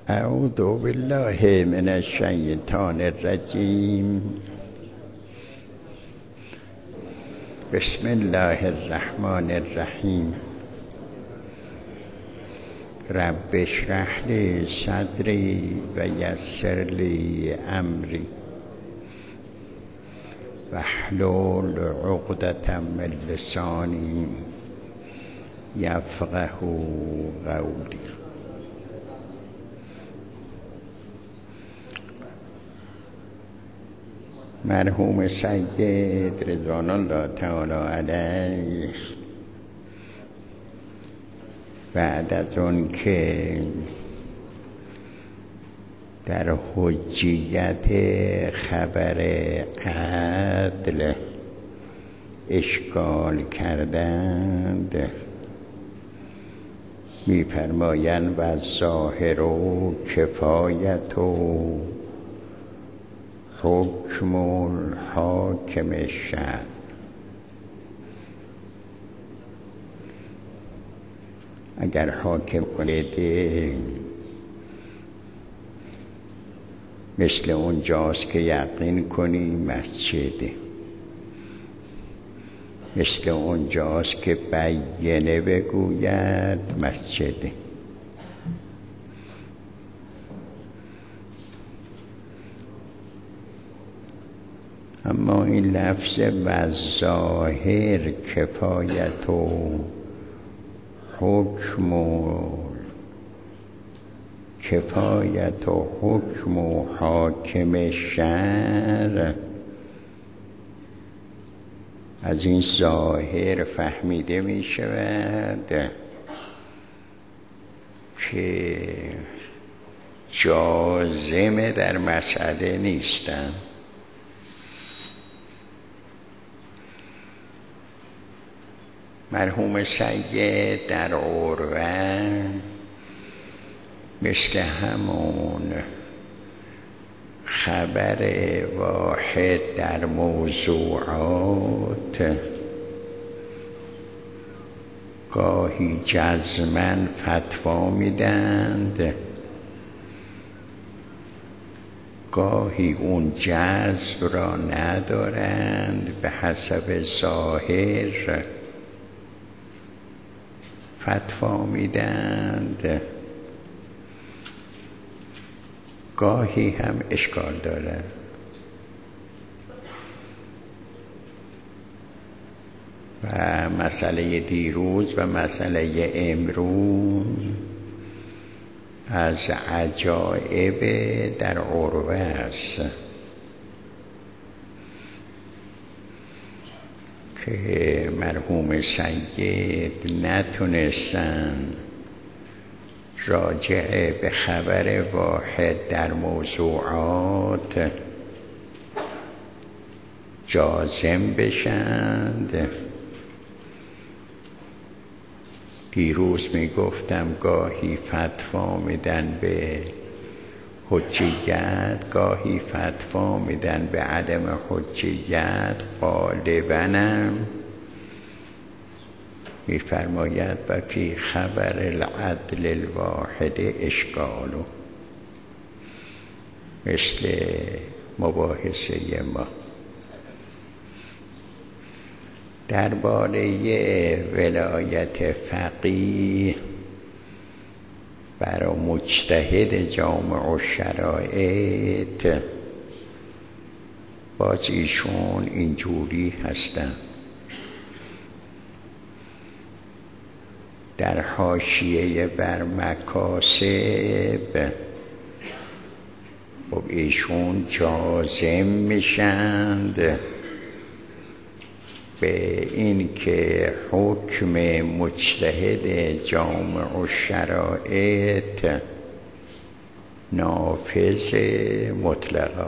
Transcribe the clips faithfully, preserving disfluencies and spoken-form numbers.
اعوذ بالله من الشیطان الرجیم. بسم الله الرحمن الرحیم. رب اشرح لی صدری و یسر لی امری واحلل عقدة من لسانی یفقه قولی. مرحوم سید رضوان الله تعالی علیه بعد از اون که در حجیت خبر عدل اشکال کردند، می‌فرمایند و ظاهر و کفایت و حکم الحاکم شرع. اگر حاکم کنیده مثل اونجاست که یقین کنی مسجده، مثل اونجاست که بیینه بگوید مسجده. اما این لفظ و ظاهر کفایت و حکم و کفایت و حکم و حاکم شرع، از این ظاهر فهمیده می شود که جازم در مسئله نیستند. مرحوم سید در عروه مثل همون خبر واحد در موضوعات گاهی جزماً فتوا میدند، گاهی اون جزم را ندارند، به حسب ظاهر فتوا میدند، گاهی هم اشکال داره. و مسئله دیروز و مسئله امروز از عجایب در عروه است که مرحوم سید نتونستن راجع به خبر واحد در موضوعات جازم بشند. دیروز می گفتم گاهی فتوا میدن به حجیت، گاهی فتوا میدن به عدم حجیت. غالباً می‌فرماید و فی خبر العدل الواحد اشکالو، مثل مباحثه ما درباره ولایت فقیه برای مجتهد جامع الشرایط. باز ایشون اینجوری هستن، در حاشیه بر مکاسب خب ایشون جازم میشند به این که حکم مجتهد جامع الشرایط نافذ مطلقا.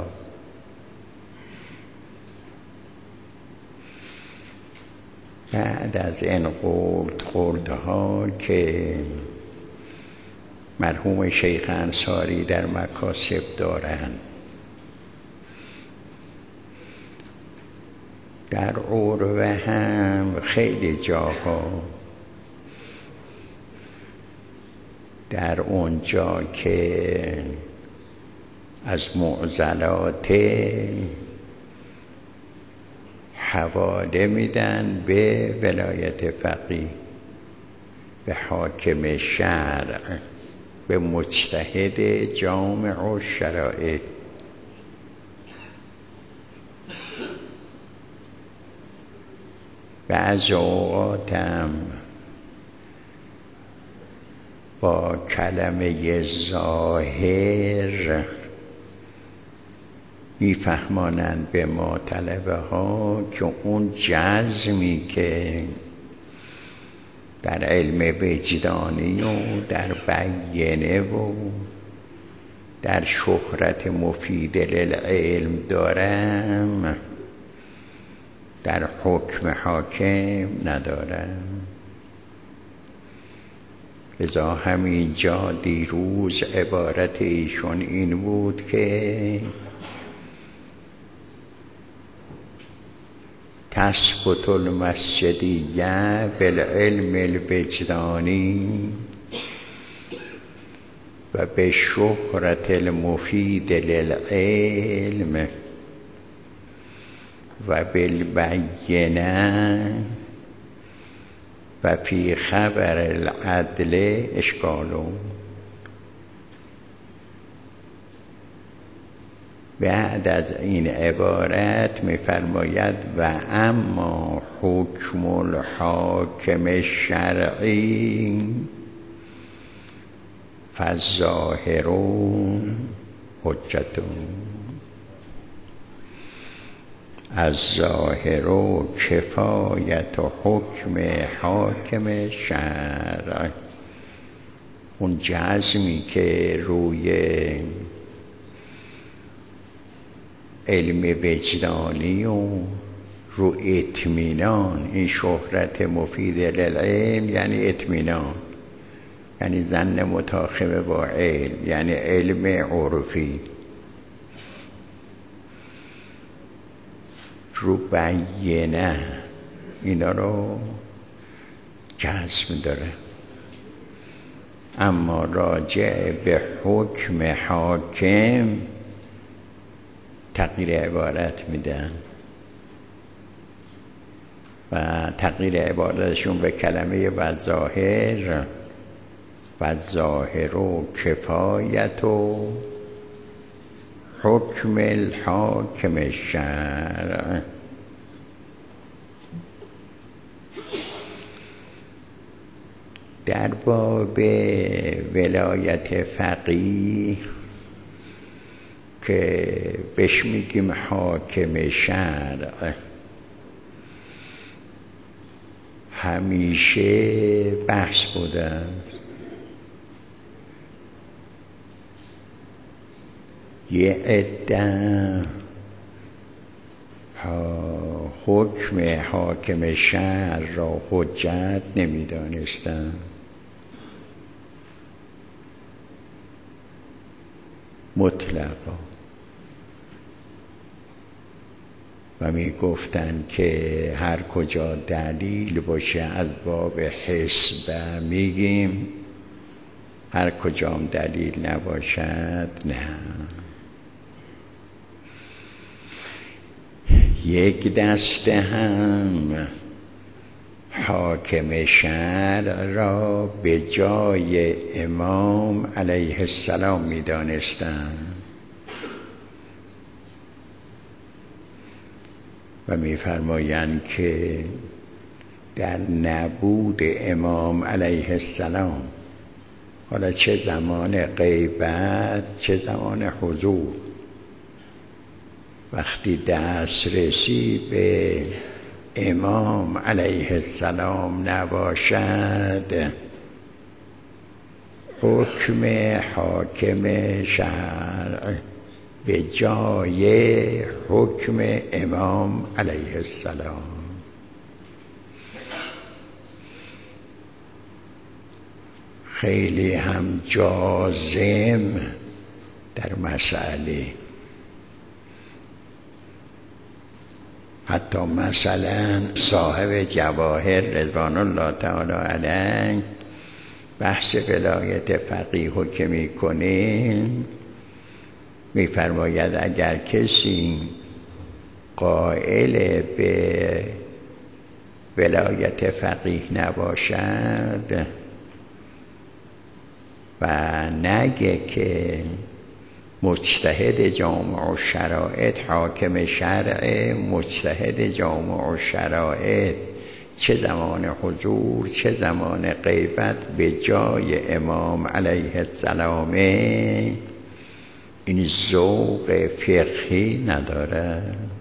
بعد از این خورد خوردها که مرحوم شیخ انصاری در مکاسب دارند، در عروه هم خیلی جاها در اونجا که از معضلات حواله میدن به ولایت فقیه، به حاکم شرع، به مجتهد جامع و شرایع. بعض اوقات هم با کلمه ظاهر میفهمانند به ما طلبه ها که اون جزمی که در علم وجدانی و در بیینه و در شهرت مفید للعلم دارم در حکم حاکم ندارم. لذا همینجا دیروز عبارت ایشون این بود که تثبت المسجدیه بالعلم الوجدانی و به شهرت المفید للعلم و بالبینه و فی خبر العدل اشکالو. بعد از این عبارت می‌فرماید و اما حکم الحاکم شرعی فالظاهر حجت. الظاهر کفایت حکم حاکم شرع. اون جزمی که روی علم وجدانی و رو اطمینان، این شهرت مفید للعلم یعنی اطمینان، یعنی ظن متاخم با علم، یعنی علم عرفی، رو بیینه، اینا رو جزم داره. اما راجع به حکم حاکم تغییر عبارت میدن و تغییر عبارتشون به کلمه و ظاهر و ظاهر و کفایت و حکم الحاکم شرع. در باب ولایت فقیه که بهش میگیم حاکم شرع، همیشه بحث بودن یه عده حکم حاکم شرع را حجت نمیدانستند مطلقا و می گفتن که هر کجا دلیل باشه از باب حسب میگیم، هر کجام دلیل نباشد نه. یک دسته هم حاکم شرع را به جای امام علیه السلام می دانستند و می فرمایند که در نبود امام علیه السلام، حالا چه زمان غیبت چه زمان حضور، وقتی دسترسی به امام علیه السلام نباشد، حکم حاکم شرع به جای حکم امام علیه السلام. خیلی هم جازم در مسئله. حتی مثلا صاحب جواهر رضوان الله تعالی علیه بحث ولایت فقیه رو که میکنه میفرماید اگر کسی قائل به ولایت فقیه نباشد و نگه که مجتهد جامع و شرایط حاکم شرع، مجتهد جامع و شرایط چه زمان حضور چه زمان غیبت به جای امام علیه السلام، این ذوق فقهی نداره.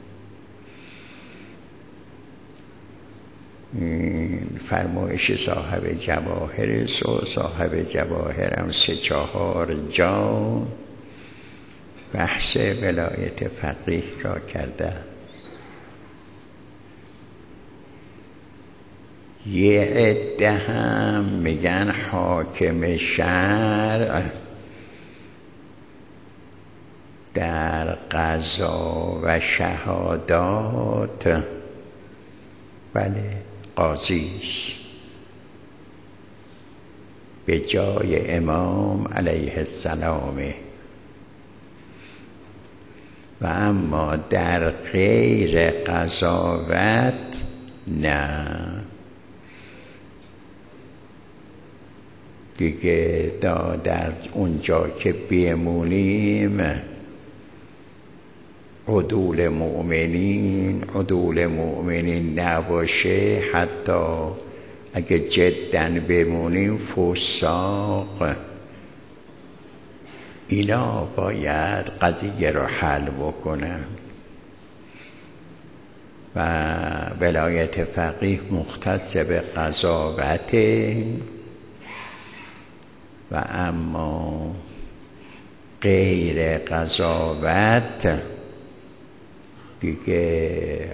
این فرمایش صاحب جواهر سو صاحب جواهر هم سه چهار جا بحث ولایت فقیه را کرده. یه عده هم میگن حاکم شرع در قضا و شهادات بله قاضیش به جای امام علیه السلام، و اما در غیر قضاوت نه، دیگه دا در اونجا که بیمونیم عدول مؤمنین عدول مؤمنین نباشه، حتی اگه جداً بمونیم فساق، اینا باید قضیه رو حل بکنن و ولایت فقیه مختص به قضاوته، و اما غیر قضاوت دیگه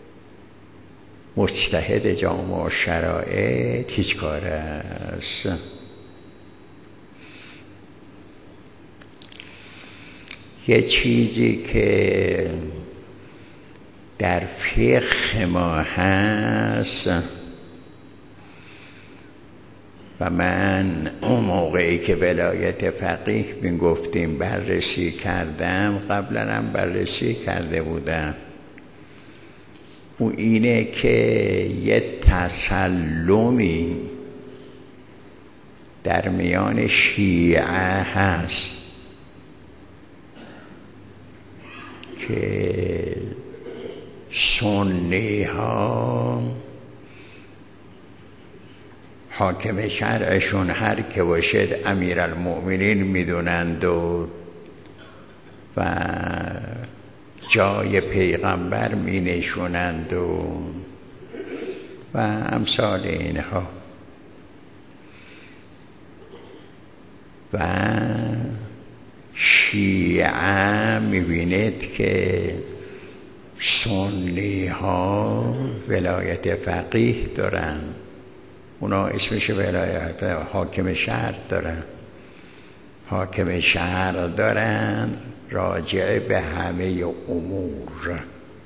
مجتهد جامع و شرایط هیچ کار است. یه چیزی که در فقه ما هست و من اون موقعی که ولایت فقیه می گفتیم بررسی کردم، قبلا هم بررسی کرده بودم، اون اینه که یه تسلمی در میان شیعه هست که سنی ها حاکم شرعشون هر که باشد امیرالمؤمنین میدونند و و جای پیغمبر می نشونند و و امثال اینها، و شیعه میبینید که سنی ها ولایت فقیه دارن، اونا اسمش ولایت حاکم شهر دارن، حاکم شهر دارن راجع به همه امور.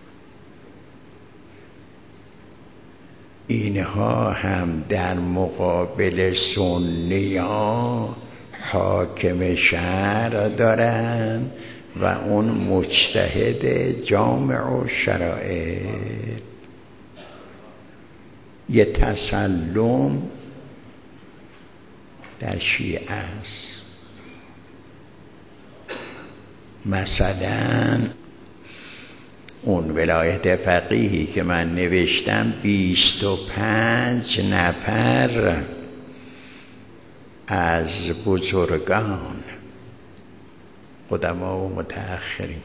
اینها هم در مقابل سنی ها حاکم شهر دارن و اون مجتهد جامع و شرایط. یه تسلم در شیعه است. مثلا اون ولایت فقیهی که من نوشتم بیست و پنج نفر از بزرگان قدما و متأخرین،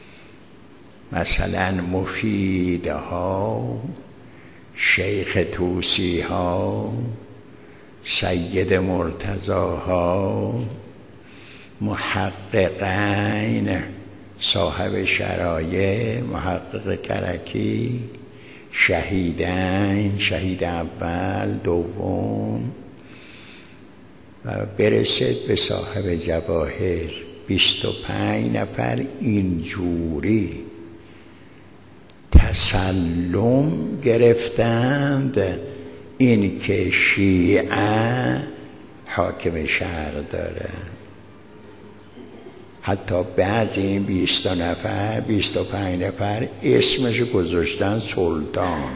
مثلا مفیدها، شیخ توسی ها، سید مرتضاها، محققین، صاحب شرایع، محقق کرکی، شهیدین، شهید اول دوم، و برسید به صاحب جواهر. بیست و پنج نفر اینجوری تسلم گرفتند این که شیعه حاکم شهر داره. حتی بعضی این بیست نفر بیست و پنج نفر اسمش گذاشتن سلطان.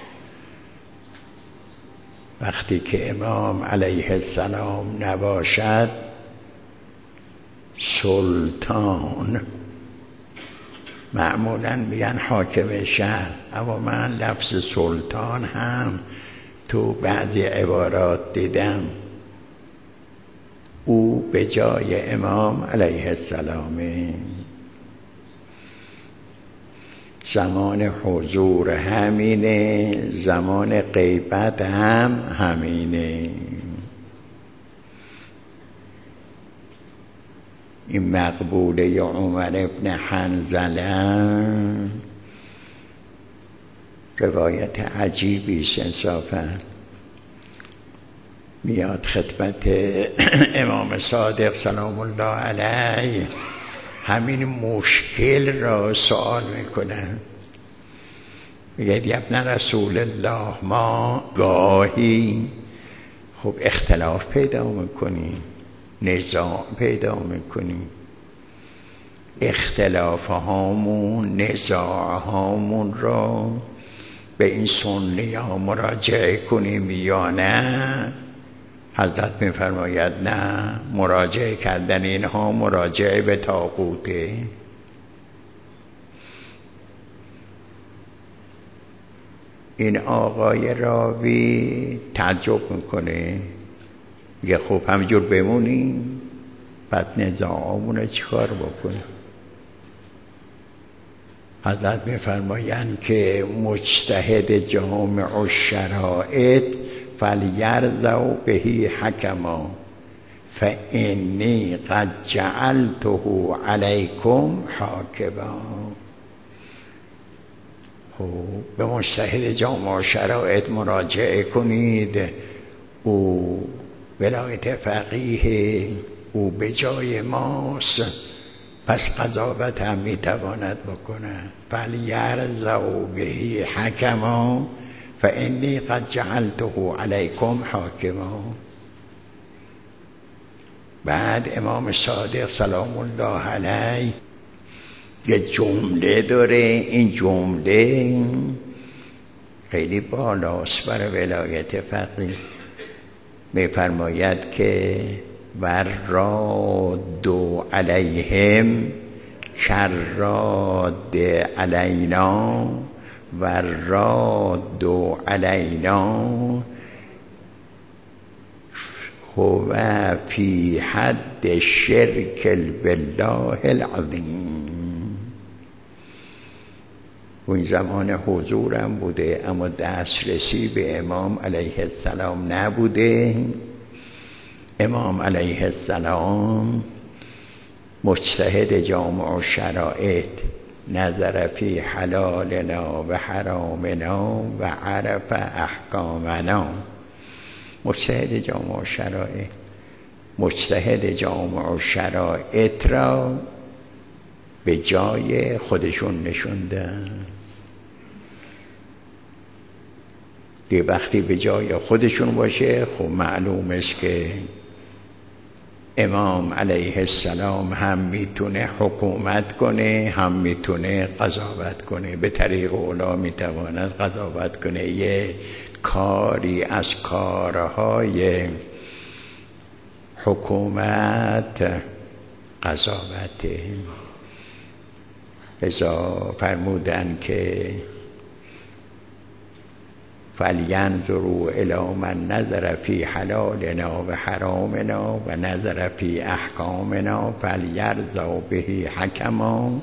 وقتی که امام علیه السلام نباشد سلطان معمولاً میگن حاکم شهر، اما من لفظ سلطان هم تو بعضی عبارات دیدم. او به جای امام علیه السلامه. زمان حضور همینه، زمان غیبت هم همینه. این مقبوله عمر ابن حنظله روایت عجیبی است انصافا. میاد خدمت امام صادق سلام الله علیه، همین مشکل را سوال میکنن. میگه یا ابن رسول الله، ما گاهی خب اختلاف پیدا میکنیم، نزاع پیدا میکنیم، اختلاف هامون نزاع هامون را به این سنی ها مراجعه کنیم یا نه؟ حضرت میفرماید نه، مراجعه کردن اینها مراجعه به طاغوته. این آقای راوی تعجب میکنه، میگه خب همینجور بمونیم بعد نزاعمونه چیکار بکنیم؟ حضرت میفرمایند که مجتهد جامع الشرائط فلیرضوا بهی حکما فانی قد جعلته علیکم حاکما. خب به مجتهد جامع الشرائط مراجعه کنید، او ولایت فقیه، او به جای ماست، پس قضاوت هم میتواند بکند. فلیرضوا بهی حکما فانی قد جعلته علیکم حاکما. بعد امام صادق سلام الله علیه یه جمله داره، این جمله خیلی بالاست برای ولایت فقیه. میفرماید که وراد علیهم کراد علینا وراد علینا هو فی حد شرک بالله العظیم. اون زمان حضورم بوده اما دسترسی به امام علیه السلام نبوده. امام علیه السلام مجتهد جامع الشرائط، نظر فی حلالنا و حرامنا و عرف احکامنا. مجتهد جامع الشرائط، مجتهد جامع الشرائط را به جای خودشون نشوندن. دیگه وقتی به جای خودشون باشه خب معلوم است که امام علیه السلام هم میتونه حکومت کنه، هم میتونه قضاوت کنه. به طریق اولا میتواند قضاوت کنه. یه کاری از کارهای حکومت قضاوته. لذا فرمودن که فلینظروا الی من نظر فی حلالنا و حرامنا و نظر فی احکامنا فلیرضوا به حکما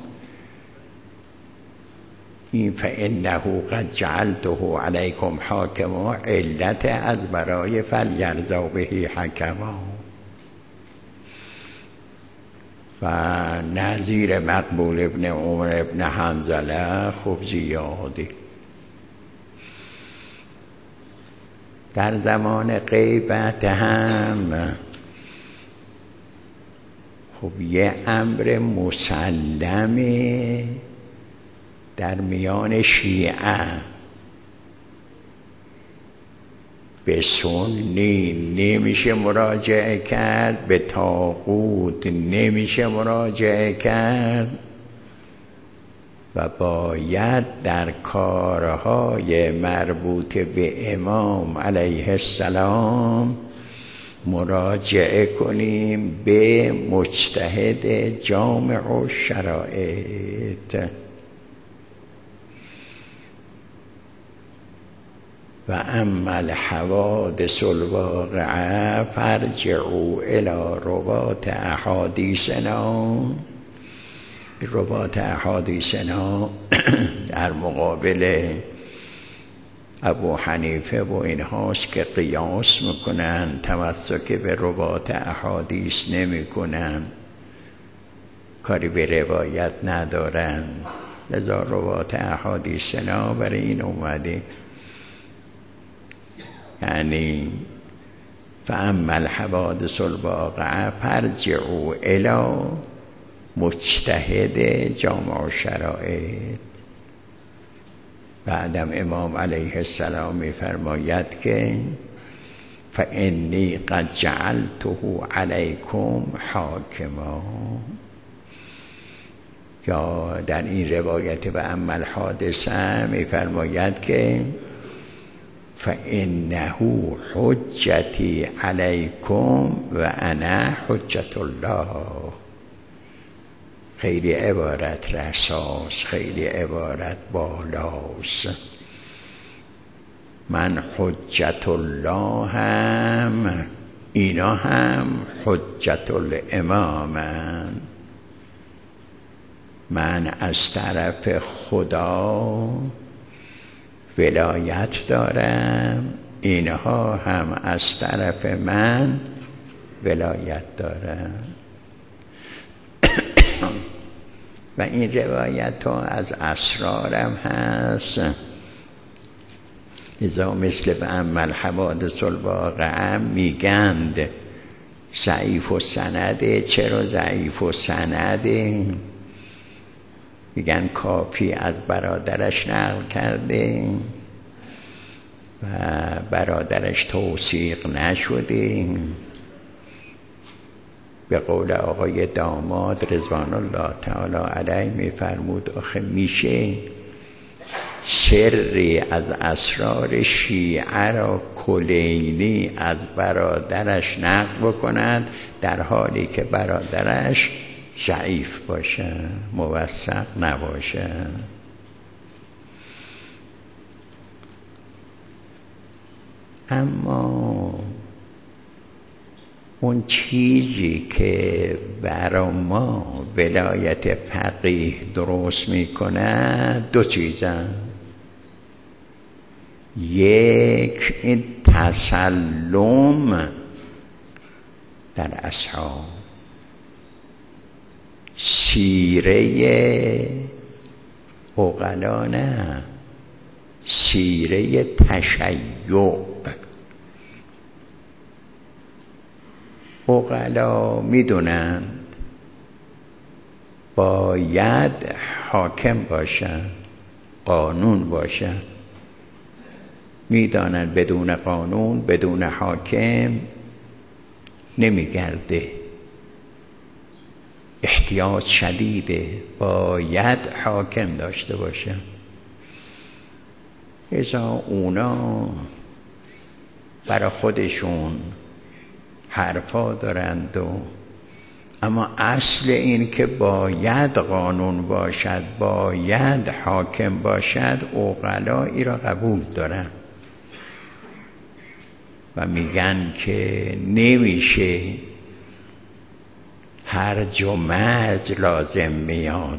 این فانه قد جعلته علیکم حاکما. علت از برای فلیرضوا به حکما و نظیر مقبول ابن عمر ابن حنظله خوب زیادی. در زمان غیبت هم خب یه امر مسلمه در میان شیعه. به سنی نمیشه مراجعه کرد، به طاغوت نمیشه مراجعه کرد و باید در کارهای مربوط به امام علیه السلام مراجعه کنیم به مجتهد جامع الشرائط. و اما الحوادث الواقعه فارجعوا الی رواة احادیثنا. رواة احادیثنا در مقابل ابو حنیفه و اینهاست که قیاس میکنن، تمسک به رواة احادیث نمیکنن، کاری به روایت ندارن. لذا رواة احادیثنا برای این اومده، یعنی فاما الحوادث الواقعه فارجعوا الی مجتهد جامع الشرائط. بعدم امام علیه السلام میفرماید که فانی قد جعلته علیکم حاکما. یا در این روایت و اما الحادثه میفرماید که فانه حجتی علیکم و انا حجت الله. خیلی عبارت رساست، خیلی عبارت بالاست. من حجت الله هم، اینا هم حجت الامامن. من از طرف خدا ولایت دارم، اینها هم از طرف من ولایت دارم. و این روایت ها از اسرارم هست. ازا مثل به اما الحوادث الواقعه میگند ضعیف و سنده. چرا ضعیف و سنده؟ میگن کافی از برادرش نقل کرده و برادرش توثیق نشده. به قول آقای داماد رضوان الله تعالی علیه میفرمود آخه میشه سری از اسرار شیعه را کلینی از برادرش نقل بکند در حالی که برادرش ضعیف باشه، موثق نباشه. اما اون چیزی که برای ما ولایت فقیه درست میکنه دو چیزن. یک این تسلم در اصحاب، سیره عقلا نه، سیره تشیع. عقلا میدونند باید حاکم باشند، قانون باشند. میدانند بدون قانون، بدون حاکم نمیگرده. احتیاط شدیده، باید حاکم داشته باشن. ازا اونا برای خودشون حرفا دارند و اما اصل این که باید قانون باشد، باید حاکم باشد، عقلا ای را قبول دارن و میگن که نمیشه هرج و مرج لازم میاد،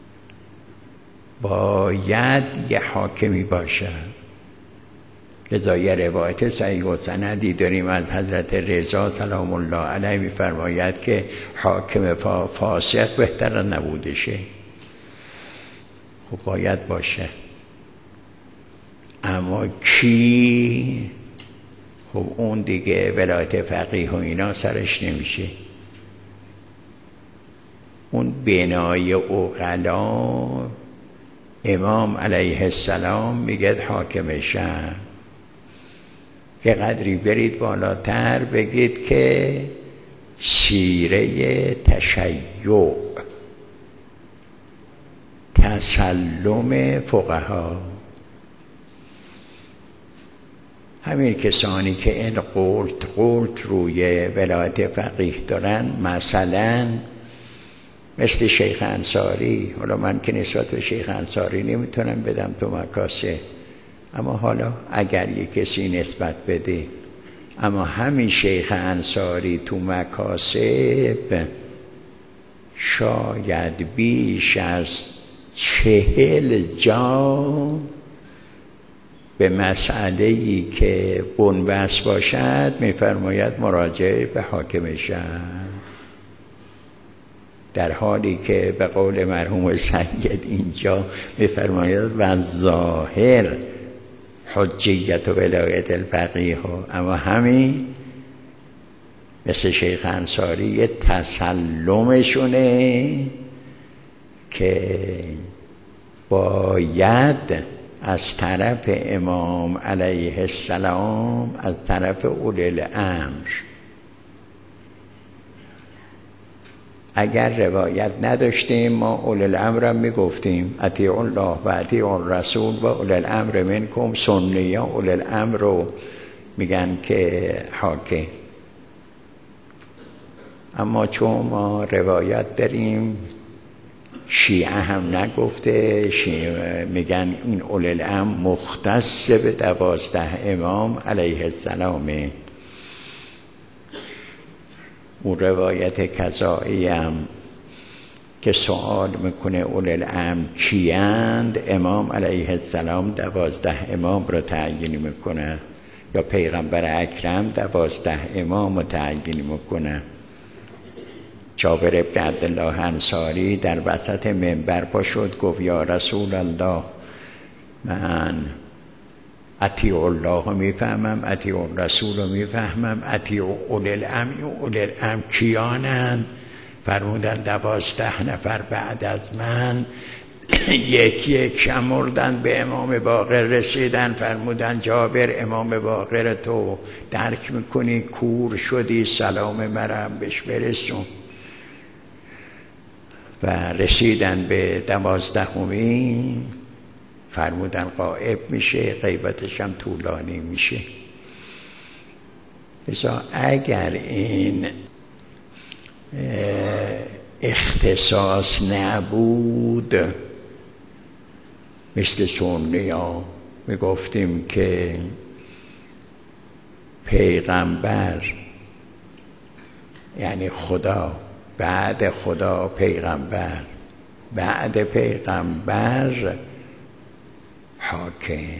باید یه حاکمی باشد. لذا یه روایت صحیح و سندی داریم از حضرت رضا سلام الله علیه میفرماید که حاکم فاسق بهتر نبودشه. خب باید باشه، اما کی؟ خب اون دیگه ولایت فقیه و اینا سرش نمیشه. اون بنای عقلا امام علیه السلام میگه حاکم شهر. یه قدری برید بالاتر بگید که سیره تشیع، تسلم فقها. همین کسانی که این قولت قولت روی ولایت فقیه دارن، مثلا مثل شیخ انصاری. حالا من که نسبت به شیخ انصاری نمیتونم بدم تو مکاسب، اما حالا اگر یک کسی نسبت بده، اما همین شیخ انصاری تو مکاسب شاید بیش از چهل جا به مسئله‌ای که بنبست باشد می‌فرماید مراجعه به حاکم شهر، در حالی که به قول مرحوم سید اینجا می‌فرماید و ظاهر حجیت و ولایت الفقیه، اما همین مثل شیخ انصاری یه تسلمشونه که باید از طرف امام علیه السلام، از طرف اولی الامر. اگر روایت نداشتیم ما اولی الامر هم میگفتیم اطیعوا الله و اطیعوا الرسول و اولی الامر منکم. سنی ها اولی الامر رو میگن که حاکم، اما چون ما روایت داریم شیعه هم نگفته، شیعه میگن این اولی الامر مختص به دوازده امام علیه السلامه. اون روایت کذایی هم که سوال میکنه اولی الامر کیند، امام علیه السلام دوازده امام رو تعیین میکنه، یا پیغمبر اکرم دوازده امام رو تعیین میکنه. جابر ابن عبدالله انصاری در وسط منبر پا شد، گفت یا رسول الله، من اطیع الله رو میفهمم، اطیع الرسول رو میفهمم، اطیع اولی الامر. اولی الامر کیانند؟ فرمودن دوازده نفر بعد از من یک یک شمردن به امام باقر رسیدن. فرمودن جابر امام باقر تو درک میکنی، کور شدی، سلام مرم بهش برسون. و رسیدن به دوازدهمی، فرمودن غائب میشه، غیبتش هم طولانی میشه. لذا اگر این اختصاص نبود، مثل سنی ها میگفتیم که پیغمبر یعنی خدا، بعد خدا پیغمبر، بعد پیغمبر حاکم،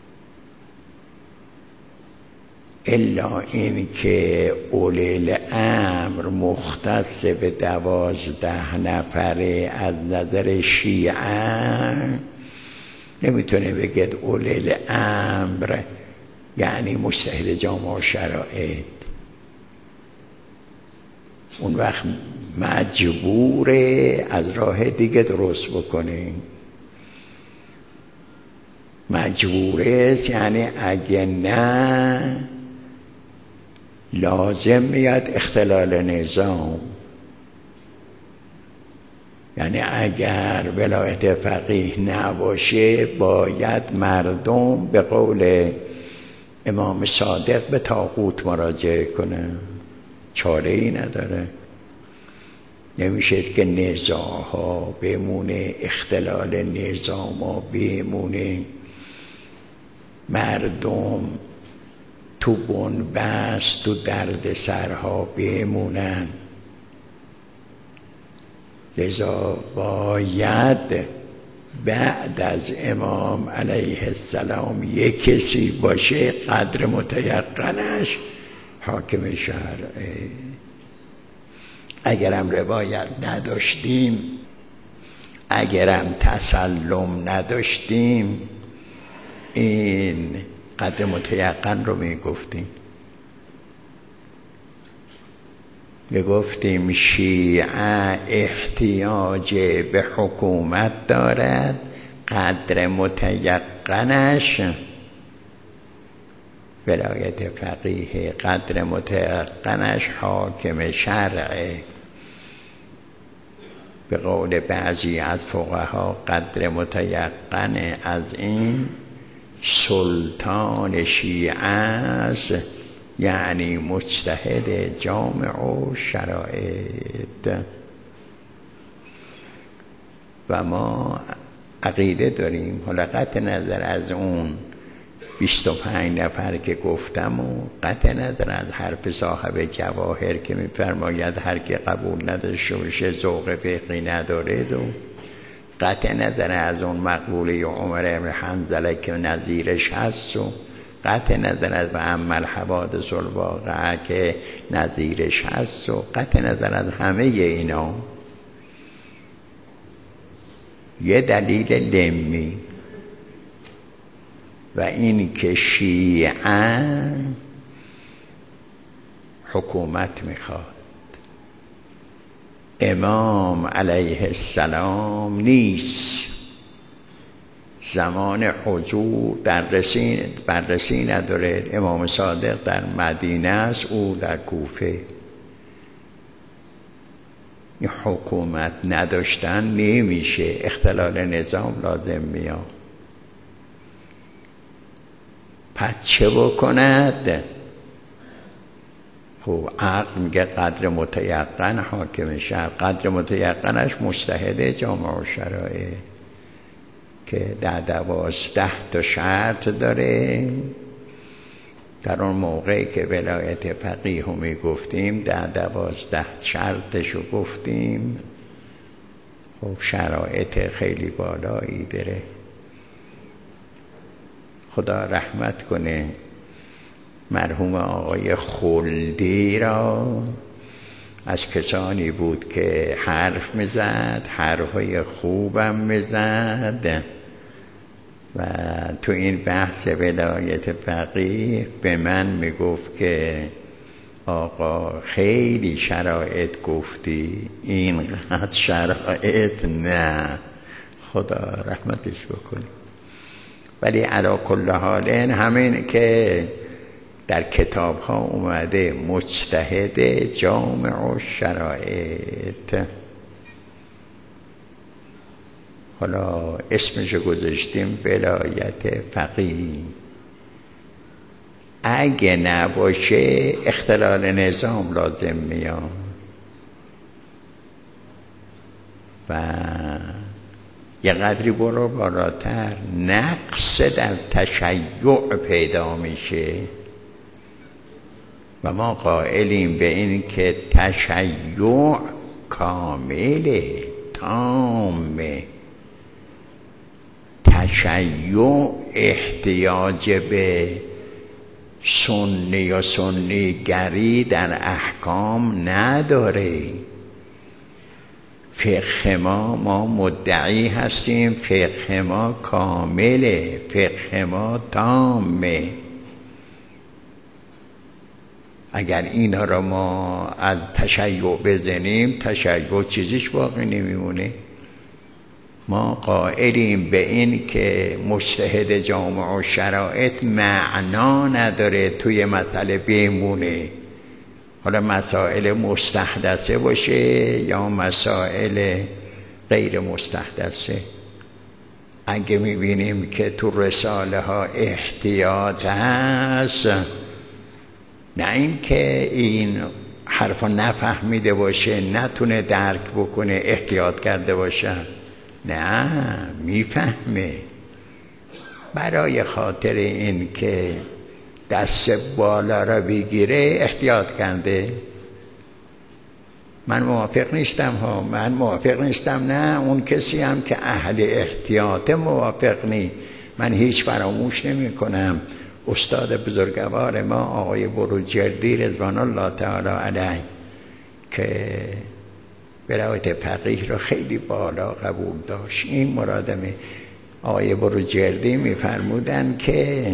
الا این که اولی الامر مختص به دوازده نفره. از نظر شیعه نمیتونه بگید اولی الامر یعنی مجتهد جامع شرایط، اون وقت مجبوره از راه دیگه درست بکنه. مجبوره یعنی اگه نه لازم میاد اختلال نظام. یعنی اگر ولایت فقیه نباشه باید مردم به قول امام صادق به طاغوت مراجعه کنه، چاره ای نداره. نمیشه که نزاعها بمونه، اختلال نظامها بمونه، مردم تو بنبست تو درد سرها بمونن. لذا باید بعد از امام علیه السلام یک کسی باشه قدر متیقنش حاکم شرعه. اگرم روایت نداشتیم، اگرم تسلم نداشتیم، این قدر متیقن رو می گفتیم. می گفتیم شیعه احتیاج به حکومت دارد، قدر متیقنش ولایت فقیه قدر متیقنش حاکم شرعه. به قول بعضی از فقها قدر متیقن از این سلطان شیعه است، یعنی مجتهد جامع و شرایط. و ما عقیده داریم، حالا قطع نظر از اون بیست و پنج نفر که گفتم و قطع نظر از حرف صاحب جواهر که می‌فرماید هر که قبول نداشته باشه ذوق فقهی ندارد، و قطع نظر از اون مقبوله عمر بن حنظله که نظیرش هست، و قطع نظر از و اما الحوادث الواقعه که نظیرش هست، و قطع نظر از همه اینا یه دلیل لمی و این که شیعه حکومت میخواد، امام علیه السلام نیست، زمان حضور در رسی بررسی نداره، امام صادق در مدینه است، او در کوفه. این حکومت نداشتن نمیشه، اختلال نظام لازم میاد. پس چه بکند؟ خب عقل میگه قدر متیقن حاکم شرع، قدر متیقنش مجتهد جامع و شرایع که در دوازده تا شرط داره. در اون موقعی که ولایت فقیه رو میگفتیم در دوازده شرطش رو گفتیم. خب شرایط خیلی بالایی داره. خدا رحمت کنه مرحوم آقای خلدی را، از کسانی بود که حرف میزد، حرفهای خوبم میزد و تو این بحث ولایت فقیه به من میگفت که آقا خیلی شرایط گفتی، اینقدر شرایط نه، خدا رحمتش بکنه. ولی علی کل حال همین که در کتاب ها اومده مجتهد جامع و شرایط، حالا اسمشو گذاشتیم ولایت فقیه. اگه نباشه اختلال نظام لازم میاد و یه قدری برو بالاتر نقص در تشیع پیدا میشه و ما قائلیم به این که تشیع کامله، تامه. تشیع احتیاج به سنی و سنیگری در احکام نداره. فقه ما ما مدعی هستیم فقه ما کامله، فقه ما تامه. اگر اینا را ما از تشیع بزنیم تشیع چیزیش باقی نمیمونه. ما قائلیم به این که مجتهد جامع و شرایط معنا نداره توی مسئله بمونه، حالا مسائل مستحدثه باشه یا مسائل غیر مستحدثه. اگه میبینیم که تو رساله ها احتیاط هست، نه این که این حرفا نفهمیده باشه نتونه درک بکنه احتیاط کرده باشه، نه میفهمه، برای خاطر این که دست بالا را بگیره احتیاط کرده. من موافق نیستم ها، من موافق نیستم، نه اون کسی هم که اهل احتیاط موافق نی. من هیچ فراموش نمی کنم استاد بزرگوار ما آقای بروجردی رضوان الله تعالی علیه که ولایت فقیه رو خیلی بالا قبول داشت. این مرادمه. آقای بروجردی میفرمودن که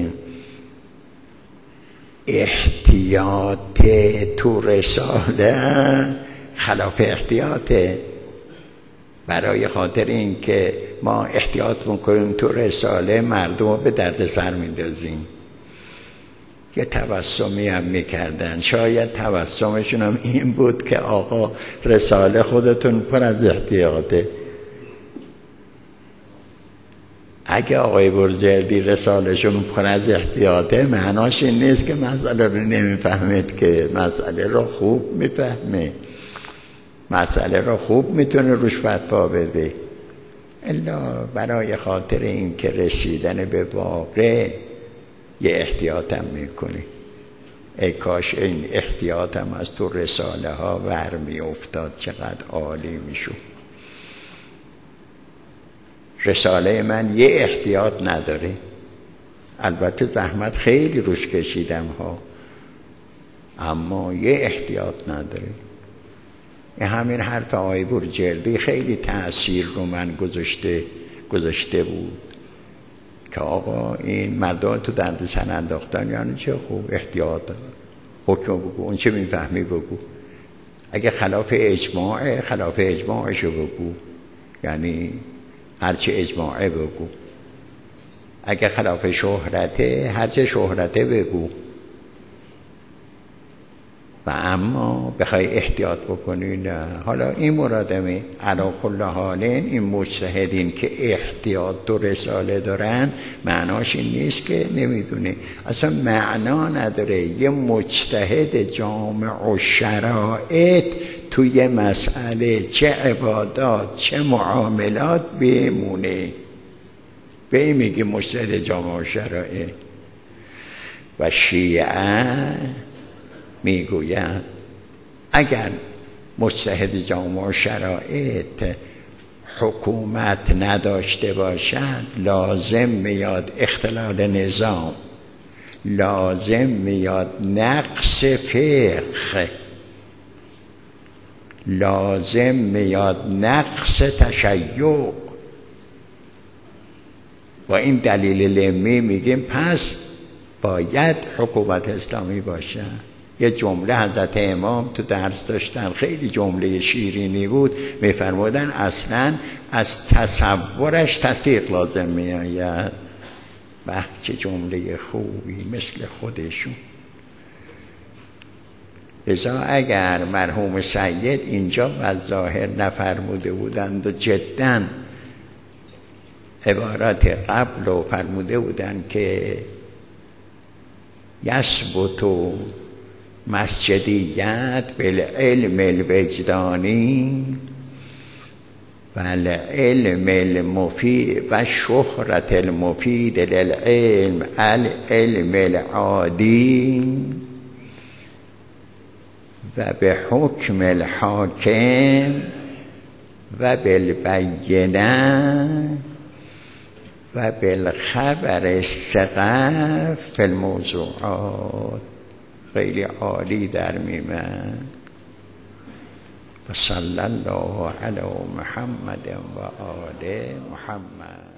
احتیاط تو رساله خلاف احتیاطه، برای خاطر این که ما احتیاط میکنیم تو رساله مردم رو به درد سر میندازیم. یه تبسمی هم میکردن. شاید تبسمشون هم این بود که آقا رساله خودتون پر از احتیاطه. اگه آقای برجردی رسالشون پر از احتیاطه، معناش این نیست که مسئله رو نمیفهمید، که مسئله رو خوب میفهمه، مسئله رو خوب میتونه روش فتوا بده. الا برای خاطر این که رسیدن به واقع یه احتیاطم میکنی. ای کاش این احتیاطم از تو رساله ها ور می افتاد، چقدر عالی میشو. رساله من یه احتیاط نداره، البته زحمت خیلی روش کشیدم ها، اما یه احتیاط نداره. همین حرف آقای برجردی خیلی تأثیر رو من گذاشته گذاشته بود که آقا این مردم تو درد سر انداختن یعنی چه؟ خوب احتیاط حکم بگو، اون چه میفهمی بگو. اگه خلاف اجماعه خلاف اجماعشو بگو، یعنی هرچی اجماعه بگو. اگه خلاف شهرته هرچی شهرته بگو. و اما بخوای احتیاط بکنی نه. حالا این مرادمه علا کل حالین این مجتهدین که احتیاط و رساله دارن معناش این نیست که نمیدونه، اصلا معنا نداره یه مجتهد جامع و شرایط توی مسئله چه عبادات چه معاملات بمونه. به این میگه مجتهد جامع و شرایط. و شیعه میگوید اگر مجتهد جامع و شرایط حکومت نداشته باشد، لازم میاد اختلال نظام، لازم میاد نقص فقه، لازم میاد نقص تشیع. با این دلیل لمی میگیم پس باید حکومت اسلامی باشه. یه جمله حضرت امام تو درس داشتن، خیلی جمله شیرینی بود، میفرمودن اصلا از تصورش تصدیق لازم میآید. به چه جمله خوبی، مثل خودشون. لذا اگر مرحوم سید اینجا و ظاهر نفرموده بودند و جدا عبارات قبل رو فرموده بودند که یثبت مسجدیت بالعلم الوجدانی و العلم المفید و شهرت المفید للعلم العلم العادی و به حکم الحاکم و بالبینه و بالخبر الثقه فی الموضوعات. خیلی عالی در میمن. و صلی الله علی محمد و آل محمد.